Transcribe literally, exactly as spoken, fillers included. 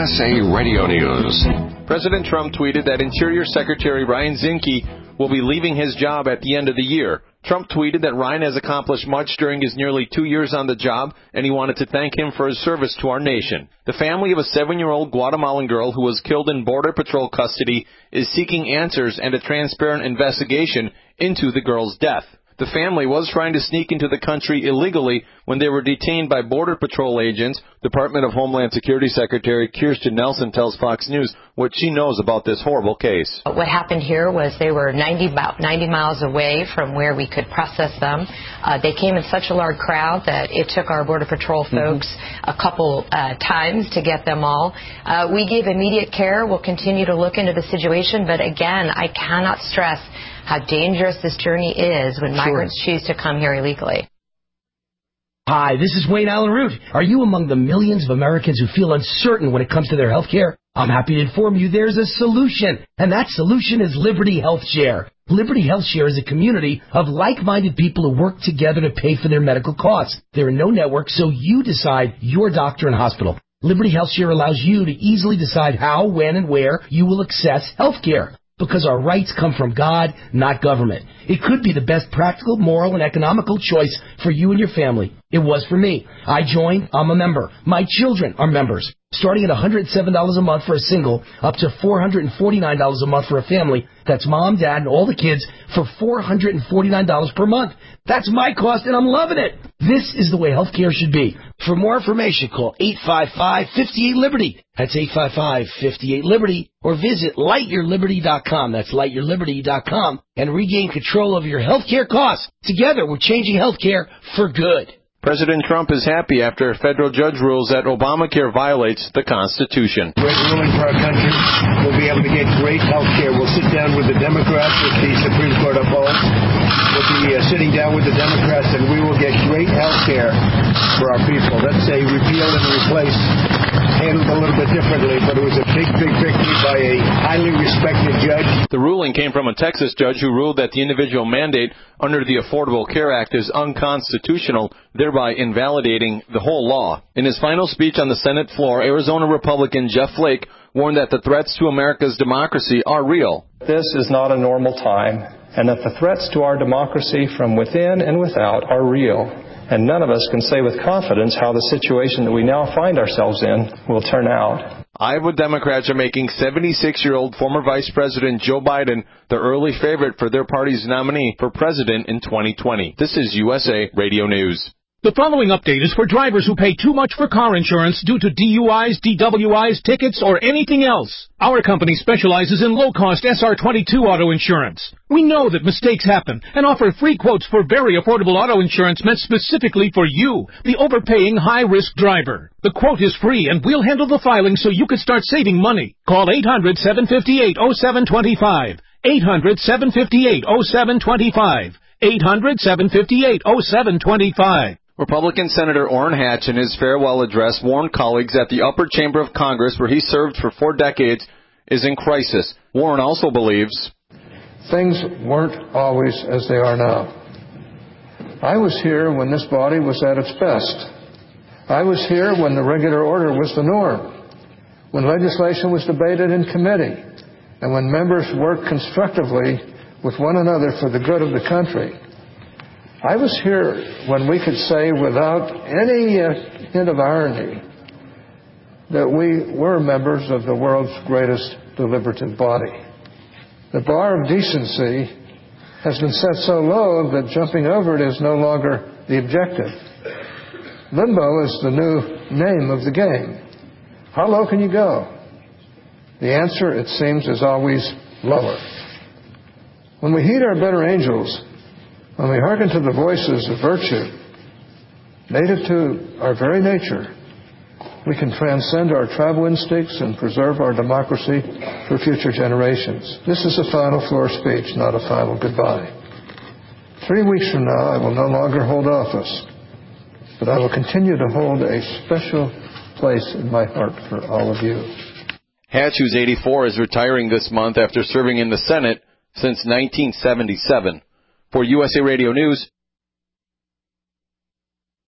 S A Radio News. President Trump tweeted that Interior Secretary Ryan Zinke will be leaving his job at the end of the year. Trump tweeted that Ryan has accomplished much during his nearly two years on the job, and he wanted to thank him for his service to our nation. The family of a seven-year-old Guatemalan girl who was killed in Border Patrol custody is seeking answers and a transparent investigation into the girl's death. The family was trying to sneak into the country illegally when they were detained by Border Patrol agents. Department of Homeland Security Secretary Kirstjen Nielsen tells Fox News what she knows about this horrible case. What happened here was they were ninety, about ninety miles away from where we could process them. Uh, they came in such a large crowd that it took our Border Patrol folks mm-hmm. a couple uh, times to get them all. Uh, we gave immediate care. We'll continue to look into the situation, but again, I cannot stress how dangerous this journey is when migrants sure. choose to come here illegally. Hi, this is Wayne Allen Root. Are you among the millions of Americans who feel uncertain when it comes to their health care? I'm happy to inform you there's a solution, and that solution is Liberty Health Share. Liberty Health Share is a community of like-minded people who work together to pay for their medical costs. There are no networks, so you decide your doctor and hospital. Liberty Health Share allows you to easily decide how, when, and where you will access health care. Because our rights come from God, not government. It could be the best practical, moral, and economical choice for you and your family. It was for me. I joined. I'm a member. My children are members. Starting at one hundred seven dollars a month for a single, up to four hundred forty-nine dollars a month for a family. That's mom, dad, and all the kids for four hundred forty-nine dollars per month. That's my cost, and I'm loving it. This is the way healthcare should be. For more information, call eight five five, five eight, Liberty. That's eight five five, five eight, Liberty. Or visit light your liberty dot com. That's light your liberty dot com. And regain control of your healthcare costs. Together, we're changing healthcare for good. President Trump is happy after a federal judge rules that Obamacare violates the Constitution. Great ruling for our country. We'll be able to get great health care. We'll sit down with the Democrats if the Supreme Court upholds. We'll be uh, sitting down with the Democrats, and we will get great health care for our people. Let's say repeal and replace, handled a little bit differently, but it was a big, big victory by a highly respected judge. The ruling came from a Texas judge who ruled that the individual mandate under the Affordable Care Act is unconstitutional, thereby invalidating the whole law. In his final speech on the Senate floor, Arizona Republican Jeff Flake warned that the threats to America's democracy are real. This is not a normal time, and that the threats to our democracy from within and without are real. And none of us can say with confidence how the situation that we now find ourselves in will turn out. Iowa Democrats are making seventy-six-year-old former Vice President Joe Biden the early favorite for their party's nominee for president in twenty twenty. This is U S A Radio News. The following update is for drivers who pay too much for car insurance due to D U Is, D W Is, tickets, or anything else. Our company specializes in low-cost S R twenty-two auto insurance. We know that mistakes happen and offer free quotes for very affordable auto insurance meant specifically for you, the overpaying high-risk driver. The quote is free, and we'll handle the filing so you can start saving money. Call eight hundred, seven five eight, oh seven two five. eight hundred, seven five eight, oh seven two five. eight hundred, seven five eight, oh seven two five. Republican Senator Orrin Hatch, in his farewell address, warned colleagues that the upper chamber of Congress, where he served for four decades, is in crisis. Warren also believes things weren't always as they are now. I was here when this body was at its best. I was here when the regular order was the norm, when legislation was debated in committee, and when members worked constructively with one another for the good of the country. I was here when we could say without any uh, hint of irony that we were members of the world's greatest deliberative body. The bar of decency has been set so low that jumping over it is no longer the objective. Limbo is the new name of the game. How low can you go? The answer, it seems, is always lower. When we heed our better angels, when we hearken to the voices of virtue, native to our very nature, we can transcend our tribal instincts and preserve our democracy for future generations. This is a final floor speech, not a final goodbye. Three weeks from now, I will no longer hold office, but I will continue to hold a special place in my heart for all of you. Hatch, who's eighty-four, is retiring this month after serving in the Senate since nineteen seventy-seven. For U S A Radio News,